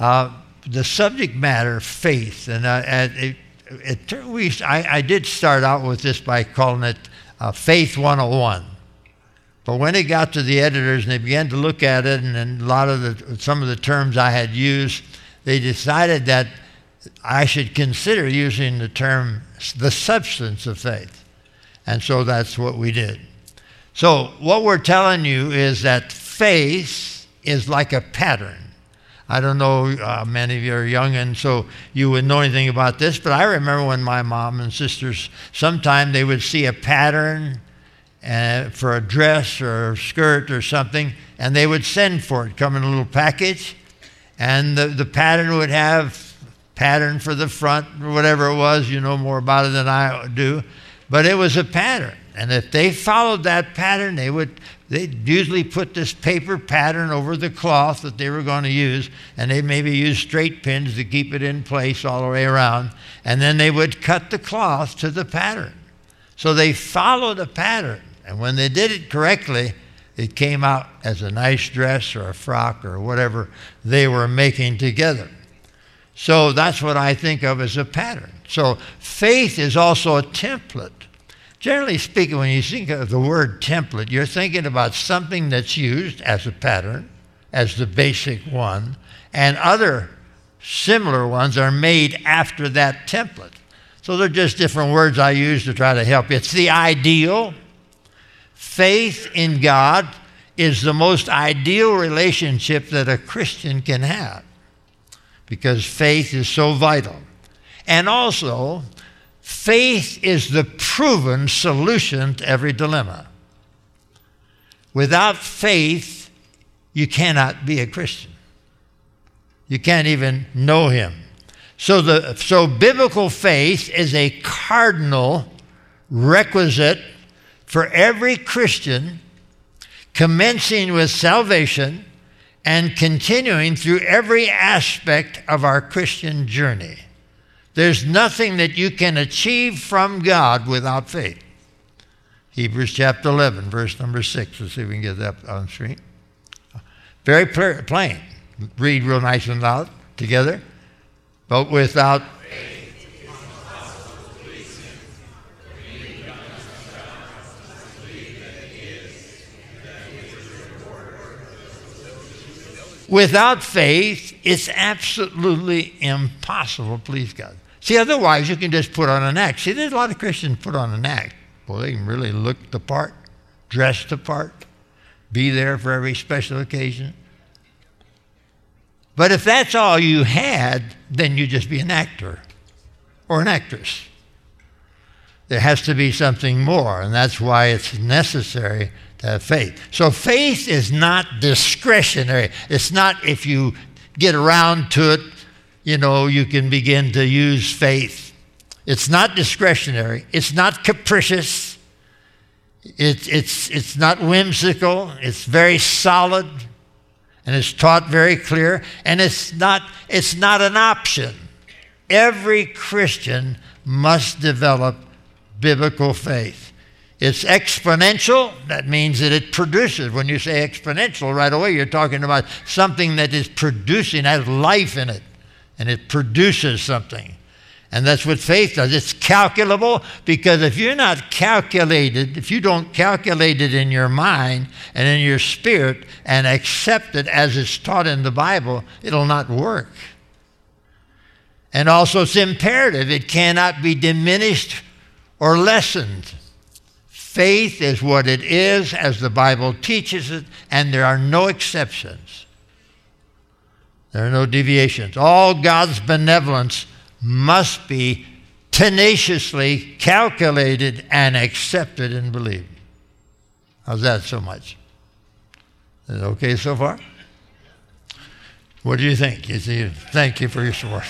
the subject matter, faith, and I did start out with this by calling it Faith 101. But when it got to the editors and they began to look at it, and some of the terms I had used, they decided that I should consider using the term the substance of faith. And so that's what we did. So what we're telling you is that faith is like a pattern. I don't know, many of you are young and so you wouldn't know anything about this, but I remember when my mom and sisters, sometime they would see a pattern for a dress or a skirt or something, and they would send for it, come in a little package, and the pattern would have pattern for the front or whatever it was. You know more about it than I do, but it was a pattern. And if they followed that pattern, they'd usually put this paper pattern over the cloth that they were going to use, and they maybe use straight pins to keep it in place all the way around, and then they would cut the cloth to the pattern. So they followed a pattern, and when they did it correctly, it came out as a nice dress or a frock or whatever they were making together. So that's what I think of as a pattern. So faith is also a template. Generally speaking, when you think of the word template, you're thinking about something that's used as a pattern, as the basic one, and other similar ones are made after that template. So they're just different words I use to try to help you. It's the ideal. Faith in God is the most ideal relationship that a Christian can have because faith is so vital. And also, faith is the proven solution to every dilemma. Without faith, you cannot be a Christian. You can't even know Him. So biblical faith is a cardinal requisite for every Christian, commencing with salvation and continuing through every aspect of our Christian journey. There's nothing that you can achieve from God without faith. Hebrews chapter 11, verse number 6. Let's see if we can get that on the screen. Very plain. Read real nice and loud together. But without faith, it is impossible to please Him. For he who shall believe that He is, that He is a rewarder of those. Without faith, it's absolutely impossible to please God. See, otherwise you can just put on an act. See, there's a lot of Christians put on an act. Well, they can really look the part, dress the part, be there for every special occasion. But if that's all you had, then you'd just be an actor or an actress. There has to be something more, and that's why it's necessary to have faith. So faith is not discretionary. It's not if you get around to it, you can begin to use faith. It's not discretionary. It's not capricious. It's not whimsical. It's very solid. And it's taught very clear, and it's not an option. Every Christian must develop biblical faith. It's exponential. That means that it produces. When you say exponential, right away you're talking about something that is producing, has life in it, and it produces something. And that's what faith does. It's calculable, because if you're not calculated, if you don't calculate it in your mind and in your spirit and accept it as it's taught in the Bible, it'll not work. And also it's imperative. It cannot be diminished or lessened. Faith is what it is as the Bible teaches it, and there are no exceptions. There are no deviations. All God's benevolence must be tenaciously calculated and accepted and believed. How's that so much? Is it okay so far? What do you think? Thank you for your support.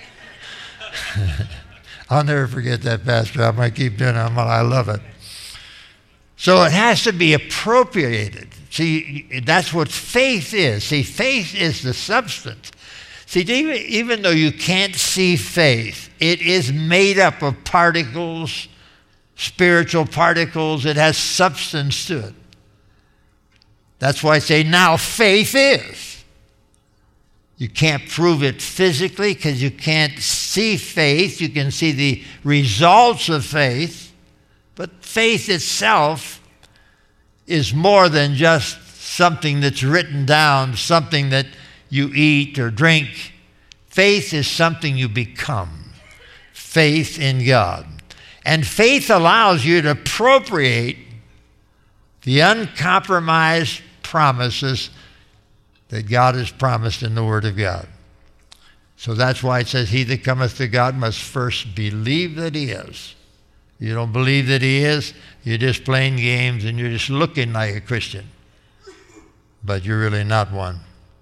I'll never forget that, Pastor. I might keep doing it. I love it. So it has to be appropriated. See, that's what faith is. See, faith is the substance. See, even though you can't see faith, it is made up of particles, spiritual particles. It has substance to it. That's why I say now faith is. You can't prove it physically because you can't see faith. You can see the results of faith. But faith itself is more than just something that's written down, something that you eat or drink. Faith is something you become. Faith in God. And faith allows you to appropriate the uncompromised promises that God has promised in the Word of God. So that's why it says, he that cometh to God must first believe that he is. You don't believe that he is, you're just playing games and you're just looking like a Christian. But you're really not one.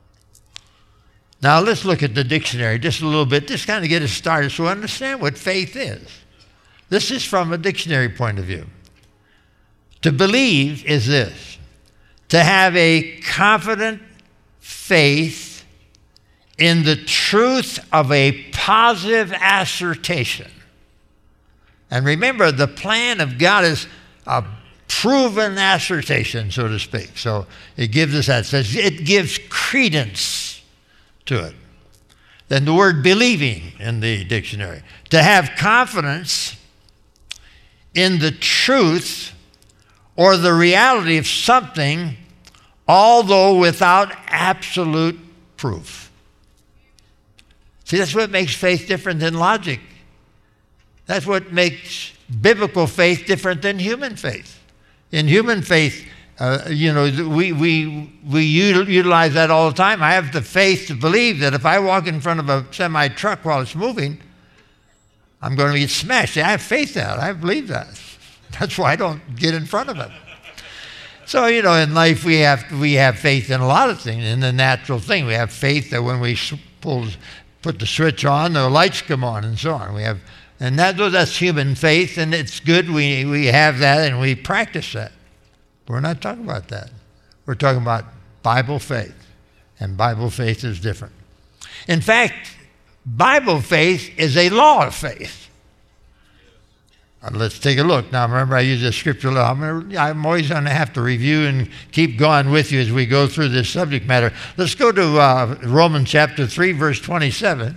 Now let's look at the dictionary just a little bit, just kind of get us started so we understand what faith is. This is from a dictionary point of view. To believe is this: to have a confident faith in the truth of a positive assertion. And remember, the plan of God is a proven assertion, so to speak. So it gives us that. It gives credence to it. Then the word believing in the dictionary. To have confidence in the truth or the reality of something, although without absolute proof. See, that's what makes faith different than logic. That's what makes biblical faith different than human faith. In human faith, we utilize that all the time. I have the faith to believe that if I walk in front of a semi-truck while it's moving, I'm going to get smashed. I have faith in that. I believe that. That's why I don't get in front of it. So, in life we have faith in a lot of things. In the natural thing, we have faith that when we put the switch on, the lights come on, and so on. That's human faith, and it's good we have that and we practice that. We're not talking about that. We're talking about Bible faith, and Bible faith is different. In fact, Bible faith is a law of faith. Let's take a look. Now, remember, I use a scripture law. I'm always going to have to review and keep going with you as we go through this subject matter. Let's go to Romans chapter 3, verse 27.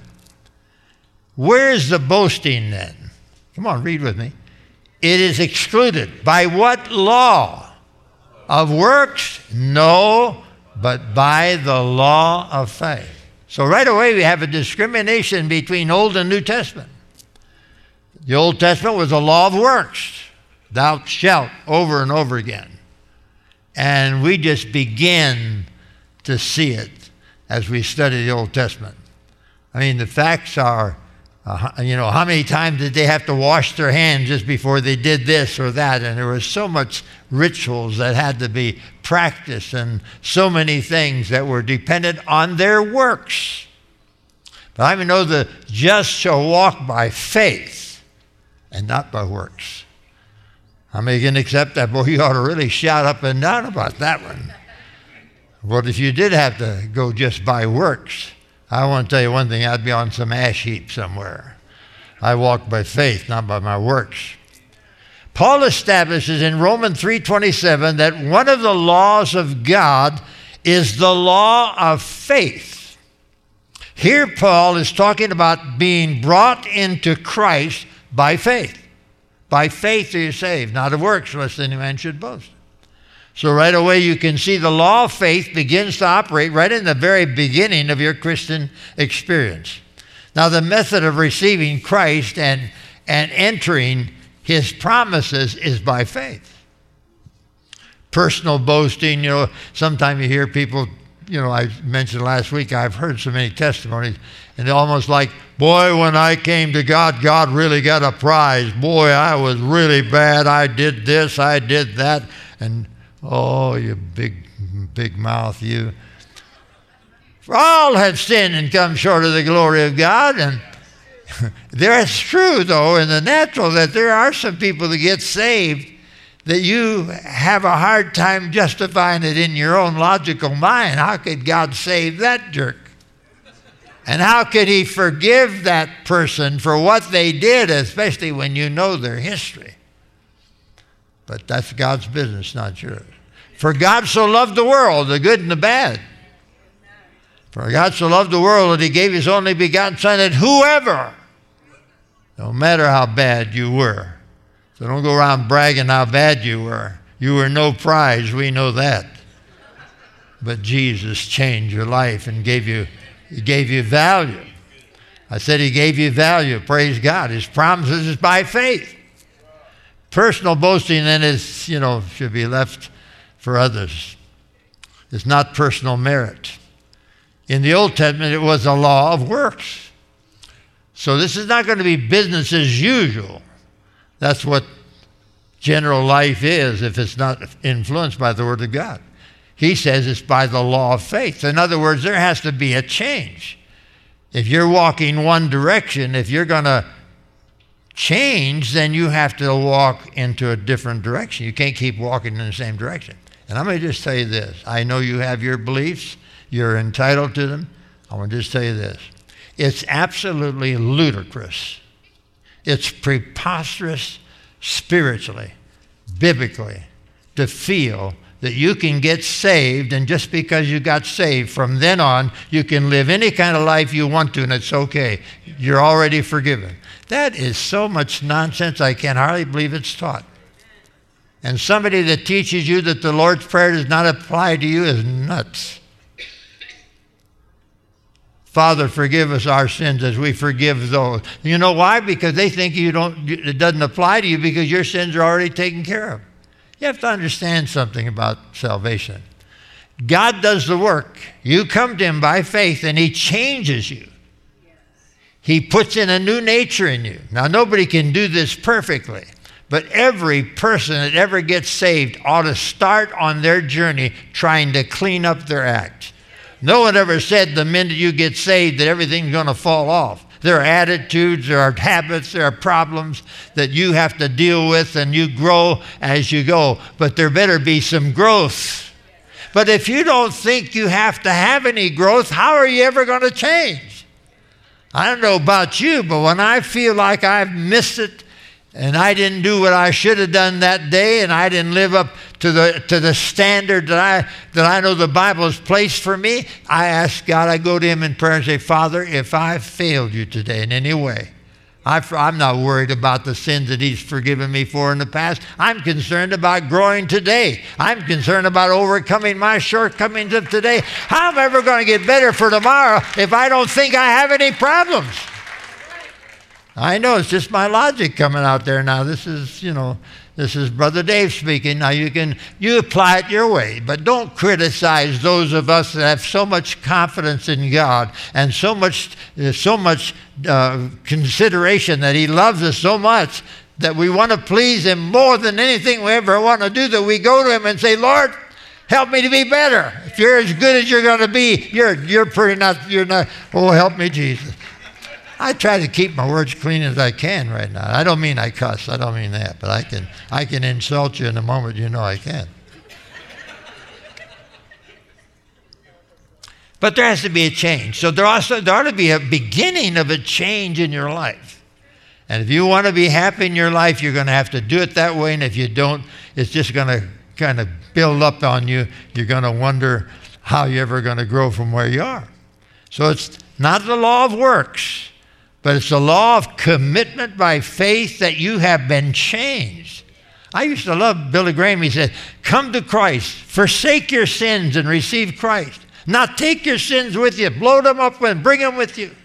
Where is the boasting then? Come on, read with me. It is excluded. By what law? Of works? No, but by the law of faith. So right away we have a discrimination between Old and New Testament. The Old Testament was a law of works. Thou shalt, over and over again. And we just begin to see it as we study the Old Testament. I mean, the facts are, how many times did they have to wash their hands just before they did this or that? And there was so much rituals that had to be practiced and so many things that were dependent on their works. But I know the just shall walk by faith and not by works. How many can accept that? Boy, you ought to really shout up and down about that one. What if you did have to go just by works? I want to tell you one thing, I'd be on some ash heap somewhere. I walk by faith, not by my works. Paul establishes in Romans 3:27 that one of the laws of God is the law of faith. Here Paul is talking about being brought into Christ by faith. By faith are you saved, not of works, lest any man should boast. So right away you can see the law of faith begins to operate right in the very beginning of your Christian experience. Now the method of receiving Christ and entering his promises is by faith. Personal boasting, sometimes you hear people, I mentioned last week, I've heard so many testimonies, and they're almost like, boy, when I came to God, God really got a prize. Boy, I was really bad. I did this, I did that. And, oh, you big mouth, you. For all have sinned and come short of the glory of God. And it's true, though, in the natural that there are some people that get saved that you have a hard time justifying it in your own logical mind. How could God save that jerk? And how could he forgive that person for what they did, especially when you know their history? But that's God's business, not yours. For God so loved the world, the good and the bad, For God so loved the world that he gave his only begotten Son, that whoever, no matter how bad you were, so don't go around bragging how bad you were. You were no prize, we know that. But Jesus changed your life and he gave you value. I said he gave you value. Praise God. His promises is by faith. Personal boasting then is, should be left for others. It's not personal merit. In the Old Testament, it was a law of works. So this is not going to be business as usual. That's what general life is if it's not influenced by the Word of God. He says it's by the law of faith. In other words, there has to be a change. If you're walking one direction, if you're going to change, then you have to walk into a different direction. You can't keep walking in the same direction. And I'm going to just tell you this. I know you have your beliefs. You're entitled to them. I want to just tell you this. It's absolutely ludicrous. It's preposterous spiritually, biblically, to feel that you can get saved, and just because you got saved, from then on, you can live any kind of life you want to, and it's okay. You're already forgiven. That is so much nonsense, I can hardly believe it's taught. And somebody that teaches you that the Lord's Prayer does not apply to you is nuts. Father, forgive us our sins as we forgive those. You know why? Because they think it doesn't apply to you because your sins are already taken care of. You have to understand something about salvation. God does the work. You come to him by faith and he changes you. He puts in a new nature in you. Now, nobody can do this perfectly, but every person that ever gets saved ought to start on their journey trying to clean up their act. No one ever said the minute you get saved that everything's going to fall off. There are attitudes, there are habits, there are problems that you have to deal with, and you grow as you go. But there better be some growth. But if you don't think you have to have any growth, how are you ever going to change? I don't know about you, but when I feel like I've missed it, and I didn't do what I should have done that day, and I didn't live up to the standard that I know the Bible has placed for me, I ask God, I go to him in prayer and say, Father, if I've failed you today in any way, I'm not worried about the sins that he's forgiven me for in the past. I'm concerned about growing today. I'm concerned about overcoming my shortcomings of today. How am I ever going to get better for tomorrow if I don't think I have any problems? I know it's just my logic coming out there now. This is Brother Dave speaking. Now you apply it your way, but don't criticize those of us that have so much confidence in God and so much consideration that he loves us so much that we want to please him more than anything we ever want to do, that we go to him and say, Lord, help me to be better. If you're as good as you're going to be, you're not, oh, help me, Jesus. I try to keep my words clean as I can right now. I don't mean I cuss. I don't mean that. But I can insult you in a moment. You know I can. But there has to be a change. So there ought to be a beginning of a change in your life. And if you want to be happy in your life, you're going to have to do it that way. And if you don't, it's just going to kind of build up on you. You're going to wonder how you're ever going to grow from where you are. So it's not the law of works, but it's a law of commitment by faith that you have been changed. I used to love Billy Graham. He said, come to Christ, forsake your sins and receive Christ. Not take your sins with you, blow them up and bring them with you.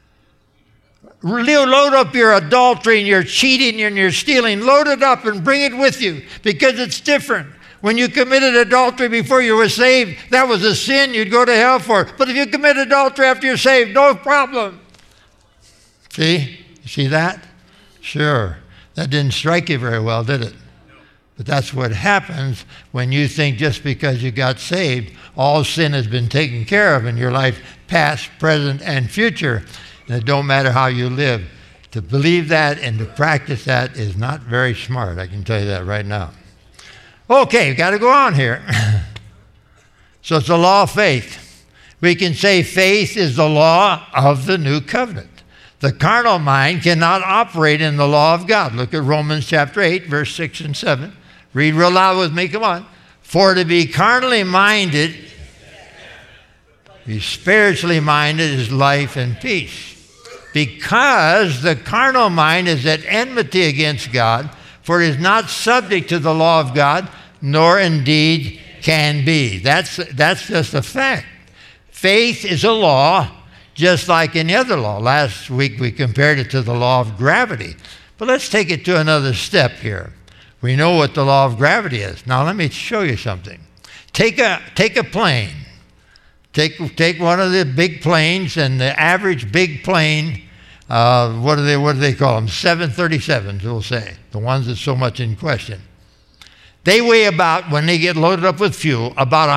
Load up your adultery and your cheating and your stealing. Load it up and bring it with you because it's different. When you committed adultery before you were saved, that was a sin you'd go to hell for. But if you commit adultery after you're saved, no problem. See? You see that? Sure. That didn't strike you very well, did it? But that's what happens when you think just because you got saved, all sin has been taken care of in your life, past, present, and future. And it don't matter how you live. To believe that and to practice that is not very smart. I can tell you that right now. Okay, got to go on here. So it's the law of faith. We can say faith is the law of the new covenant. The carnal mind cannot operate in the law of God. Look at Romans chapter 8, verse 6 and 7. Read real loud with me, come on. For to be carnally minded, Be spiritually minded is life and peace. Because the carnal mind is at enmity against God, for it is not subject to the law of God, nor indeed can be. That's just a fact. Faith is a law, just like any other law. Last week we compared it to the law of gravity. But let's take it to another step here. We know what the law of gravity is. Now let me show you something. Take a plane. Take one of the big planes, and the average big plane, what do they call them? 737s, we'll say, the ones that's so much in question. They weigh about, when they get loaded up with fuel, about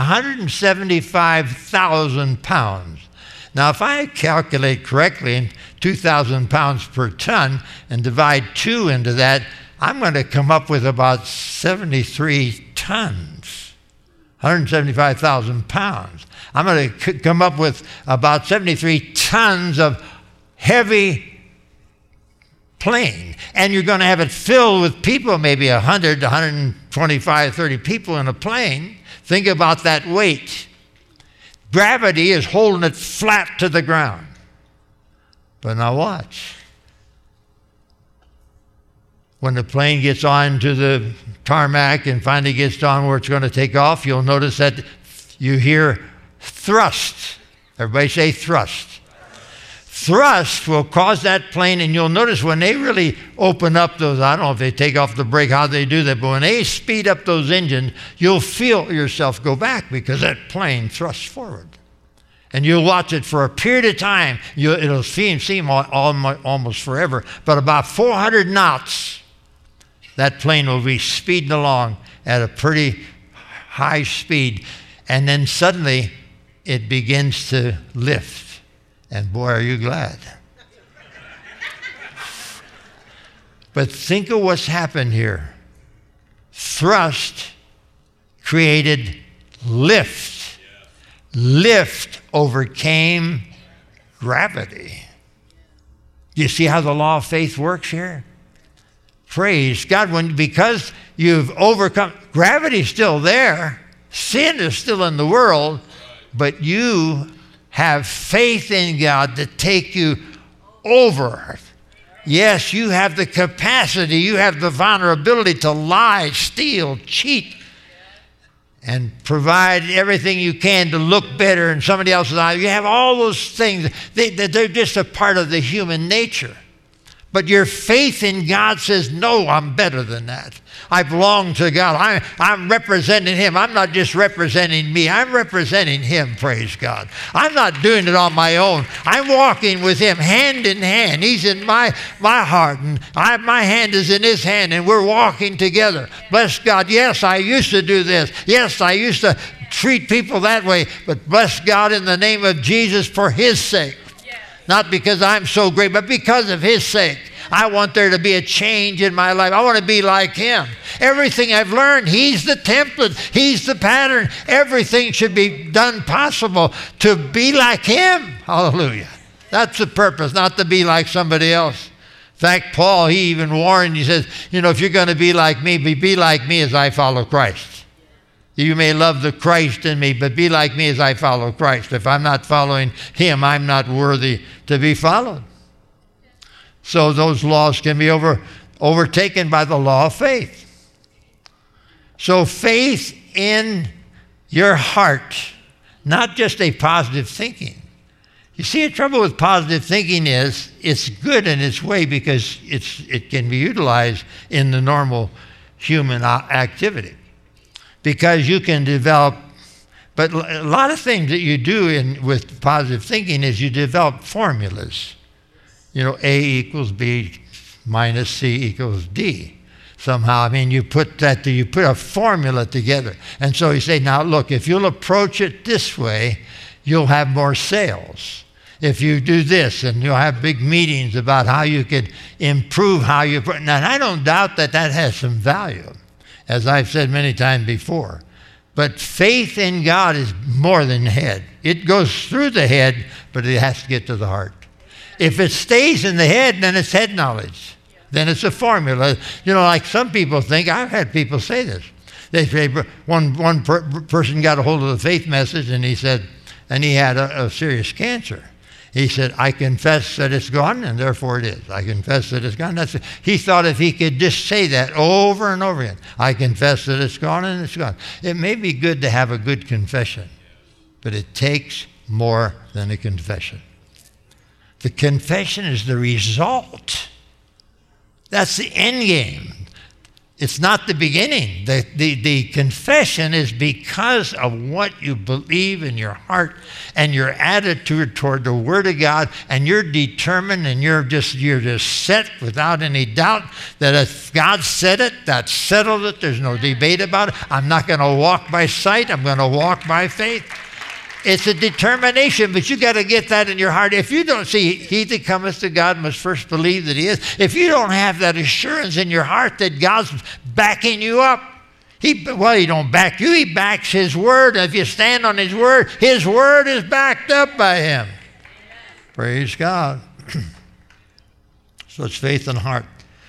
175,000 pounds. Now, if I calculate correctly, 2,000 pounds per ton, and divide 2 into that, I'm going to come up with about 73 tons, 175,000 pounds. I'm going to come up with about 73 tons of heavy plane. And you're going to have it filled with people, maybe 100, 125, 30 people in a plane. Think about that weight. Gravity is holding it flat to the ground. But now watch. When the plane gets on to the tarmac and finally gets on where it's going to take off, you'll notice that you hear thrust. Everybody say thrust. Thrust will cause that plane, and you'll notice when they really open up those, I don't know if they take off the brake, how they do that, but when they speed up those engines, you'll feel yourself go back because that plane thrusts forward. And you'll watch it for a period of time. It'll seem almost forever, but about 400 knots, that plane will be speeding along at a pretty high speed, and then suddenly it begins to lift. And boy, are you glad. But think of what's happened here. Thrust created lift. Lift overcame gravity. Do you see how the law of faith works here? Praise God. Because you've overcome, gravity's still there. Sin is still in the world, but you have faith in God to take you over. Yes, you have the capacity, you have the vulnerability to lie, steal, cheat, and provide everything you can to look better in somebody else's eyes. You have all those things. They're just a part of the human nature. But your faith in God says, no, I'm better than that. I belong to God. I'm representing Him. I'm not just representing me. I'm representing Him, praise God. I'm not doing it on my own. I'm walking with Him hand in hand. He's in my heart, and my hand is in His hand, and we're walking together. Bless God. Yes, I used to do this. Yes, I used to treat people that way, but bless God in the name of Jesus for His sake. Not because I'm so great, but because of His sake. I want there to be a change in my life. I want to be like Him. Everything I've learned, He's the template. He's the pattern. Everything should be done possible to be like Him. Hallelujah. That's the purpose, not to be like somebody else. In fact, Paul, he even warned, he says, if you're going to be like me, be like me as I follow Christ. You may love the Christ in me, but be like me as I follow Christ. If I'm not following Him, I'm not worthy to be followed. So those laws can be overtaken by the law of faith. So faith in your heart, not just a positive thinking. You see, the trouble with positive thinking is it's good in its way because it can be utilized in the normal human activity. Because you can develop, but a lot of things that you do with positive thinking is you develop formulas. A equals B minus C equals D. Somehow, you put a formula together. And so you say, now look, if you'll approach it this way, you'll have more sales. If you do this, and you'll have big meetings about how you could improve how you, now I don't doubt that has some value, as I've said many times before. But faith in God is more than the head. It goes through the head, but it has to get to the heart. If it stays in the head, then it's head knowledge. Then it's a formula. Like some people think, I've had people say this. They say, one person got a hold of the faith message, and he said, and he had a serious cancer. He said, I confess that it's gone, and therefore it is. I confess that it's gone. He thought if he could just say that over and over again, I confess that it's gone and it's gone. It may be good to have a good confession, but it takes more than a confession. The confession is the result. That's the end game. It's not the beginning. The confession is because of what you believe in your heart and your attitude toward the Word of God, and you're determined and you're just set without any doubt that if God said it, that settled it. There's no debate about it. I'm not going to walk by sight. I'm going to walk by faith. It's a determination, but you got to get that in your heart. If you don't see, he that cometh to God must first believe that he is. If you don't have that assurance in your heart that God's backing you up, he don't back you, he backs his word. If you stand on his word is backed up by him. Praise God. So it's faith and heart.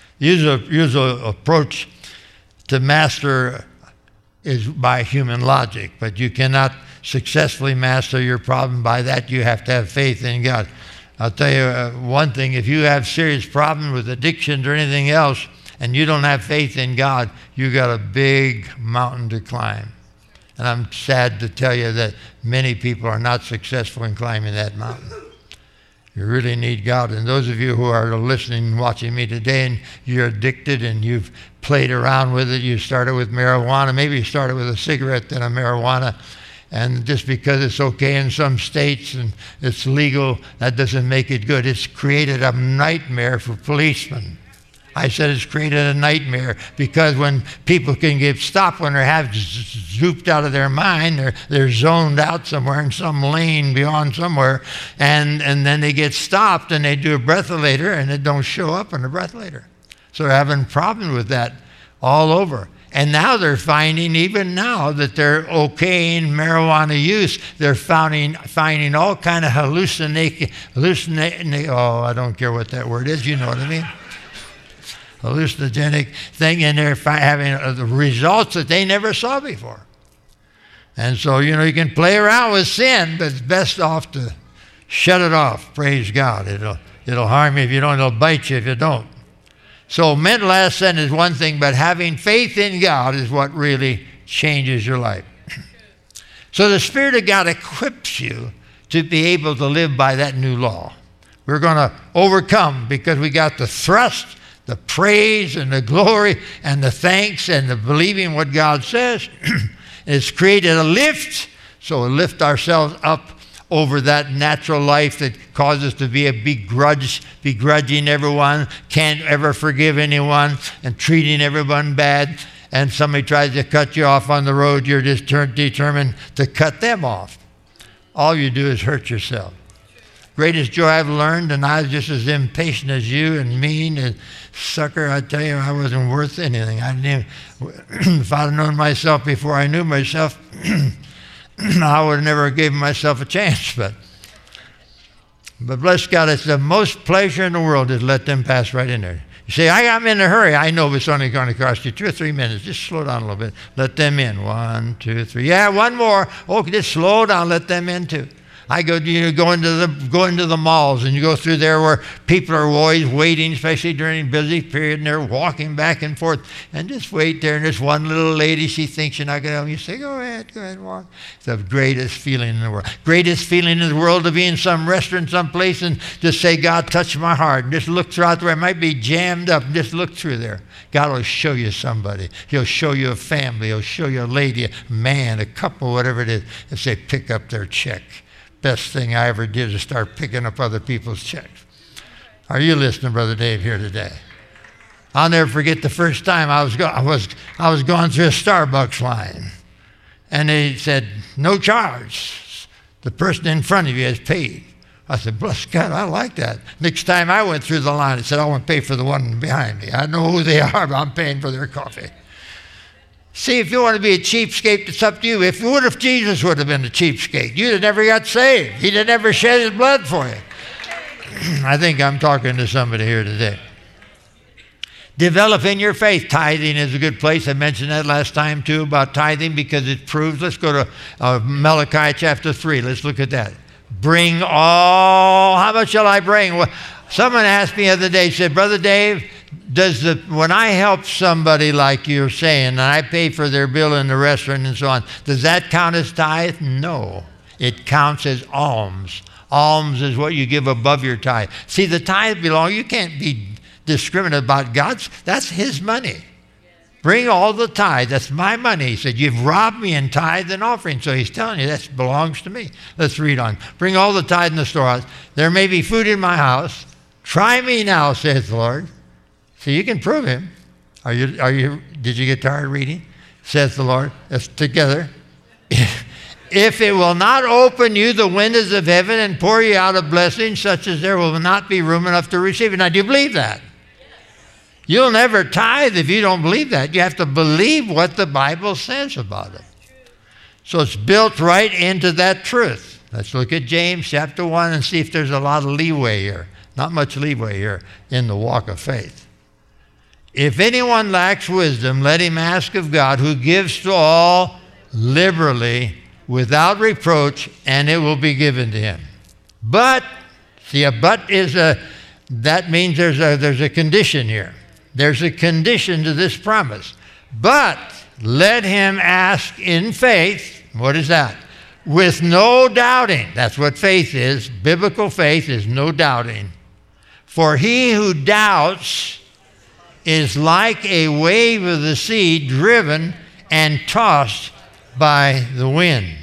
Usual approach to master is by human logic, but you cannot successfully master your problem by that. You have to have faith in God. I'll tell you one thing, if you have serious problems with addictions or anything else and you don't have faith in God, you got a big mountain to climb. And I'm sad to tell you that many people are not successful in climbing that mountain. You really need God. And those of you who are listening and watching me today and you're addicted and you've played around with it, you started with marijuana, maybe you started with a cigarette, then a marijuana, and just because it's okay in some states and it's legal, that doesn't make it good. It's created a nightmare for policemen. I said it's created a nightmare because when people can get stopped when they're half zooped out of their mind, they're zoned out somewhere in some lane beyond somewhere, and then they get stopped and they do a breathalyzer and it don't show up on the breathalyzer. So they're having problems with that all over. And now they're finding, even now, that they're okaying marijuana use. They're finding all kind of hallucinate. Oh, I don't care what that word is. You know what I mean? Hallucinogenic thing, and they're having the results that they never saw before. And so, you can play around with sin, but it's best off to shut it off. Praise God. It'll harm you if you don't. It'll bite you if you don't. So mental assent is one thing, but having faith in God is what really changes your life. So the Spirit of God equips you to be able to live by that new law. We're going to overcome because we got the thrust, the praise, and the glory, and the thanks, and the believing what God says. It's created a lift, so we'll lift ourselves up over that natural life that causes us to be begrudging everyone, can't ever forgive anyone, and treating everyone bad. And somebody tries to cut you off on the road, you're just determined to cut them off. All you do is hurt yourself. Greatest joy I've learned, and I was just as impatient as you and mean and sucker, I tell you, I wasn't worth anything. If I'd have known myself before I knew myself, I would have never given myself a chance, but bless God, it's the most pleasure in the world to let them pass right in there. You say, I'm in a hurry. I know it's only going to cost you 2 or 3 minutes. Just slow down a little bit. Let them in. 1, 2, 3. Yeah, one more. Okay, just slow down. Let them in too. I go into the malls, and you go through there where people are always waiting, especially during a busy period, and they're walking back and forth. And just wait there, and there's one little lady, she thinks you're not going to help. You say, go ahead, walk. It's the greatest feeling in the world. Greatest feeling in the world to be in some restaurant, someplace, and just say, God, touch my heart. And just look throughout there. It might be jammed up. And just look through there. God will show you somebody. He'll show you a family. He'll show you a lady, a man, a couple, whatever it is, and say, pick up their check. Best thing I ever did is start picking up other people's checks. Are you listening, Brother Dave, here today? I'll never forget the first time I was going through a Starbucks line, and they said, no charge. The person in front of you has paid. I said, bless God, I like that. Next time I went through the line, I said, I want to pay for the one behind me. I know who they are, but I'm paying for their coffee. See, if you want to be a cheapskate, it's up to you. What if Jesus would have been a cheapskate? You'd have never got saved. He'd have never shed his blood for you. I think I'm talking to somebody here today. Developing your faith. Tithing is a good place. I mentioned that last time too about tithing because it proves. Let's go to Malachi chapter 3. Let's look at that. Bring all. How much shall I bring? Well, someone asked me the other day, said, Brother Dave, when I help somebody like you're saying, and I pay for their bill in the restaurant and so on, does that count as tithe? No. It counts as alms. Alms is what you give above your tithe. See, the tithe you can't be discriminate about God's. That's His money. Bring all the tithe. That's my money. He said, you've robbed me in tithe and offering. So He's telling you that belongs to me. Let's read on. Bring all the tithe in the storehouse. There may be food in my house. Try me now, says the Lord. So you can prove Him. Did you get tired of reading? Says the Lord. Let's together. If it will not open you the windows of heaven and pour you out a blessing such as there will not be room enough to receive it. Now, do you believe that? You'll never tithe if you don't believe that. You have to believe what the Bible says about it. So it's built right into that truth. Let's look at James chapter 1 and see if there's a lot of leeway here. Not much leeway here in the walk of faith. If anyone lacks wisdom, let him ask of God, who gives to all liberally, without reproach, and it will be given to him. But, see, a but is that means there's a condition here. There's a condition to this promise. But let him ask in faith. What is that? With no doubting. That's what faith is. Biblical faith is no doubting. For he who doubts is like a wave of the sea driven and tossed by the wind.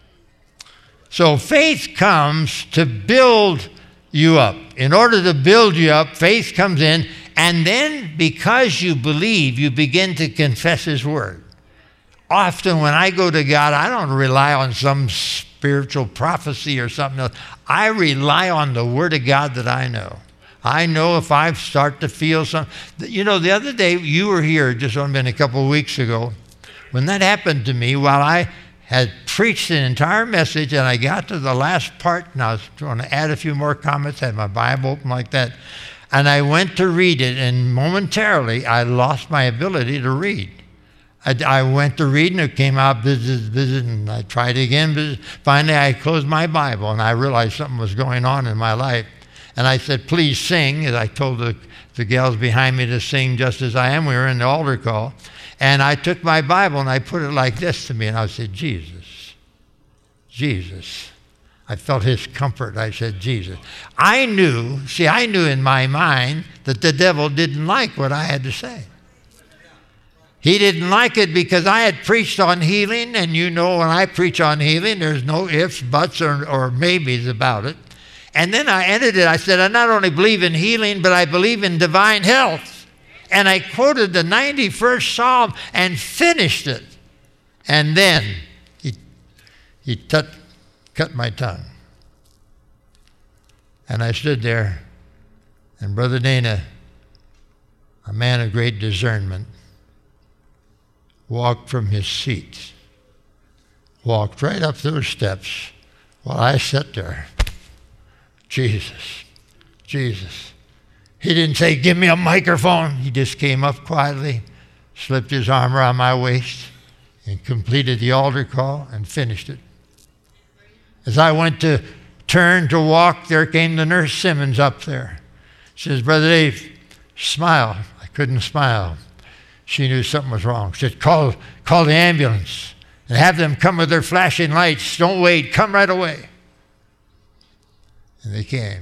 So faith comes to build you up. In order to build you up, faith comes in, and then because you believe, you begin to confess His Word. Often when I go to God, I don't rely on some spiritual prophecy or something else. I rely on the Word of God that I know. I know if I start to feel something. You know, the other day, you were here, just only been a couple of weeks ago. When that happened to me, while I had preached an entire message and I got to the last part, and I was trying to add a few more comments, had my Bible open like that, and I went to read it, and momentarily I lost my ability to read. I went to read, and it came out, visit, and I tried again, visit. Finally, I closed my Bible, and I realized something was going on in my life. And I said, please sing, as I told the gals behind me to sing just as I am. We were in the altar call. And I took my Bible and I put it like this to me, and I said, Jesus, Jesus. I felt His comfort. I said, Jesus. I knew in my mind that the devil didn't like what I had to say. He didn't like it because I had preached on healing, and you know when I preach on healing, there's no ifs, buts, or maybes about it. And then I ended it. I said, I not only believe in healing, but I believe in divine health. And I quoted the 91st Psalm and finished it. And then he cut my tongue. And I stood there, and Brother Dana, a man of great discernment, walked from his seat, walked right up those steps while I sat there. Jesus, Jesus. He didn't say, give me a microphone. He just came up quietly, slipped his arm around my waist, and completed the altar call and finished it. As I went to turn to walk, there came the nurse Simmons up there. She says, Brother Dave, smile. I couldn't smile. She knew something was wrong. She said, call the ambulance and have them come with their flashing lights. Don't wait. Come right away. And they came.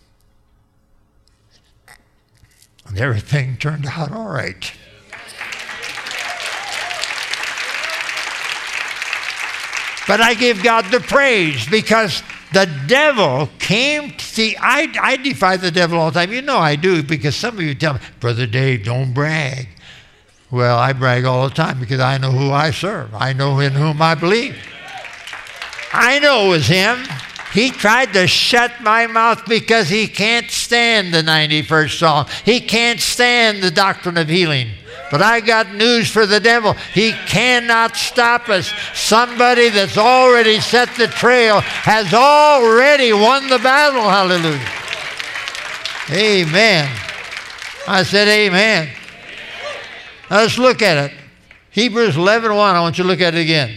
And everything turned out all right. But I give God the praise because the devil came. See, I defy the devil all the time. You know I do, because some of you tell me, Brother Dave, don't brag. Well, I brag all the time because I know who I serve. I know in whom I believe. I know it was him. He tried to shut my mouth because he can't stand the 91st Psalm. He can't stand the doctrine of healing. But I got news for the devil. He cannot stop us. Somebody that's already set the trail has already won the battle. Hallelujah. Amen. I said amen. Now let's look at it. Hebrews 11:1, I want you to look at it again.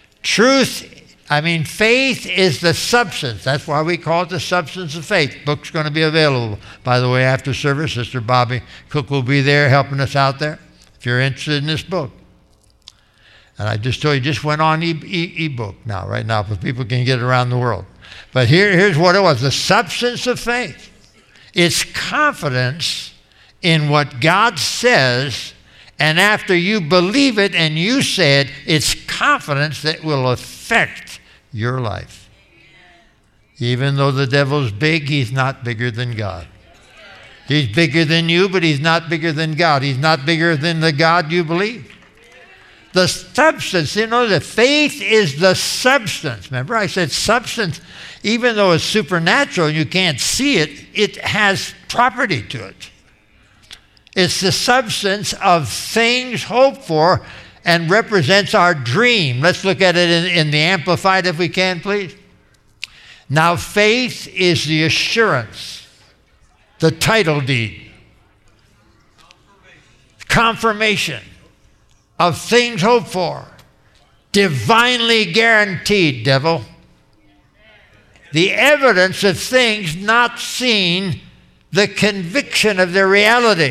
Faith is the substance. That's why we call it the substance of faith. Book's going to be available, by the way, after service. Sister Bobby Cook will be there helping us out there if you're interested in this book. And I just told you, just went on e-book now, right now, but people can get it around the world. But here's what it was. The substance of faith. It's confidence in what God says, and after you believe it and you say it, it's confidence that will affect your life. Even though the devil's big, he's not bigger than God. He's bigger than you, but he's not bigger than God. He's not bigger than the God you believe. The substance, the faith is the substance. Remember, I said substance, even though it's supernatural and you can't see it, it has property to it. It's the substance of things hoped for and represents our dream. Let's look at it in the Amplified if we can, please. Now, faith is the assurance, the title deed, confirmation of things hoped for, divinely guaranteed, devil. The evidence of things not seen, the conviction of their reality.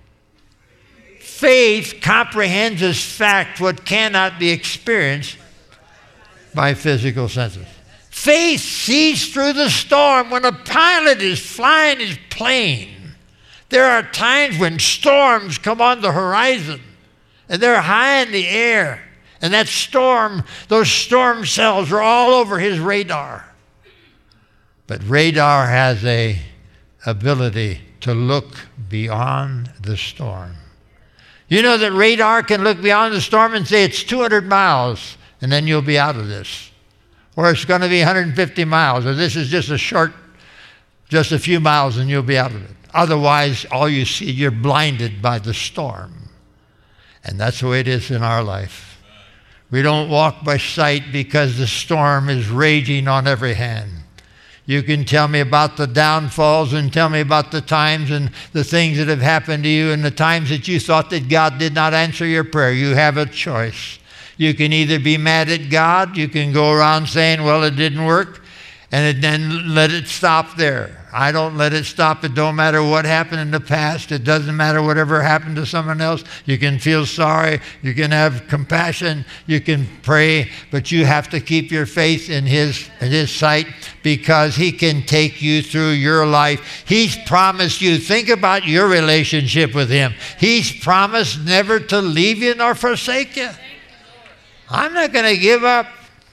Faith comprehends as fact what cannot be experienced by physical senses. Faith sees through the storm when a pilot is flying his plane. There are times when storms come on the horizon and they're high in the air. And that storm, those storm cells are all over his radar. But radar has an ability to look beyond the storm. You know that radar can look beyond the storm and say it's 200 miles, and then you'll be out of this. Or it's going to be 150 miles, or this is just a few miles, and you'll be out of it. Otherwise, all you see, you're blinded by the storm. And that's the way it is in our life. We don't walk by sight because the storm is raging on every hand. You can tell me about the downfalls and tell me about the times and the things that have happened to you and the times that you thought that God did not answer your prayer. You have a choice. You can either be mad at God, you can go around saying, well, it didn't work, and then let it stop there. I don't let it stop. It don't matter what happened in the past. It doesn't matter whatever happened to someone else. You can feel sorry. You can have compassion. You can pray. But you have to keep your faith in His sight because He can take you through your life. He's promised you. Think about your relationship with Him. He's promised never to leave you nor forsake you. I'm not going to give up.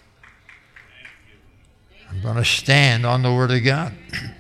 I'm going to stand on the Word of God.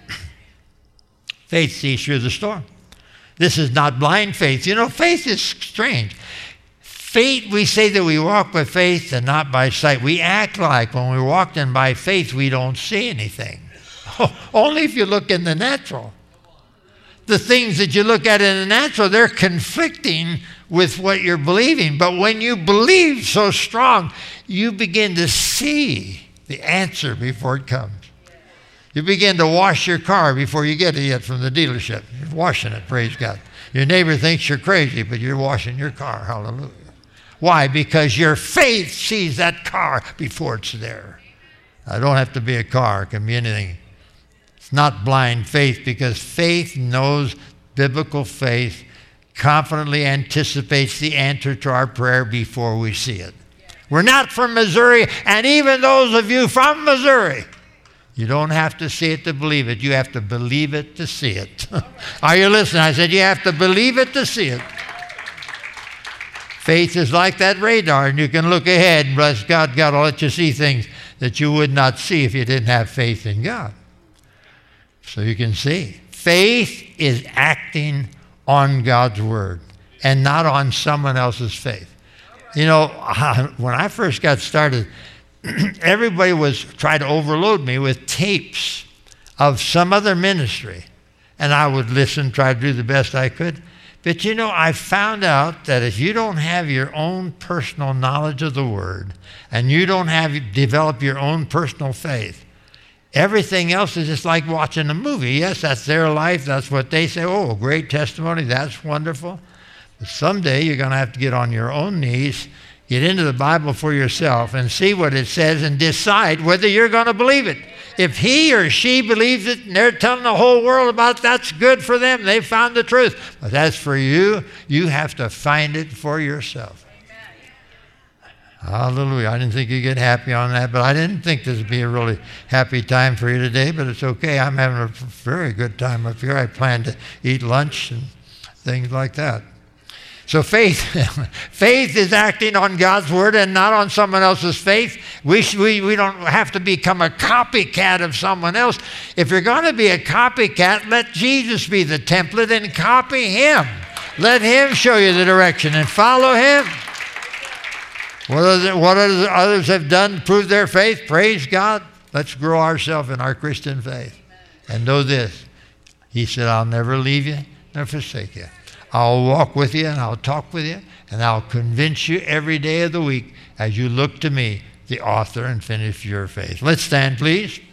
Faith sees through the storm. This is not blind faith. Faith is strange. Faith, we say that we walk by faith and not by sight. We act like when we're walking by faith, we don't see anything. Only if you look in the natural. The things that you look at in the natural, they're conflicting with what you're believing. But when you believe so strong, you begin to see the answer before it comes. You begin to wash your car before you get it yet from the dealership. You're washing it, praise God. Your neighbor thinks you're crazy, but you're washing your car, hallelujah. Why? Because your faith sees that car before it's there. I don't have to be a car, it can be anything. It's not blind faith because faith knows, biblical faith confidently anticipates the answer to our prayer before we see it. We're not from Missouri, and even those of you from Missouri, you don't have to see it to believe it. You have to believe it to see it. Are you listening? I said you have to believe it to see it. Faith is like that radar, and you can look ahead, and bless God, God will let you see things that you would not see if you didn't have faith in God. So you can see. Faith is acting on God's Word and not on someone else's faith. When I first got started, everybody was trying to overload me with tapes of some other ministry. And I would listen, try to do the best I could. But I found out that if you don't have your own personal knowledge of the Word and you don't develop your own personal faith, everything else is just like watching a movie. Yes, that's their life. That's what they say. Oh, great testimony. That's wonderful. But someday you're going to have to get on your own knees, get into the Bible for yourself and see what it says and decide whether you're going to believe it. If he or she believes it and they're telling the whole world about it, that's good for them. They found the truth. But as for you, you have to find it for yourself. Hallelujah. I didn't think you'd get happy on that, but I didn't think this would be a really happy time for you today, but it's okay. I'm having a very good time up here. I plan to eat lunch and things like that. So faith is acting on God's word and not on someone else's faith. We don't have to become a copycat of someone else. If you're going to be a copycat, let Jesus be the template and copy him. Let him show you the direction and follow him. What others have done to prove their faith, praise God. Let's grow ourselves in our Christian faith. And know this, he said, I'll never leave you nor forsake you. I'll walk with you and I'll talk with you and I'll convince you every day of the week as you look to me, the author and finisher of your faith. Let's stand, please.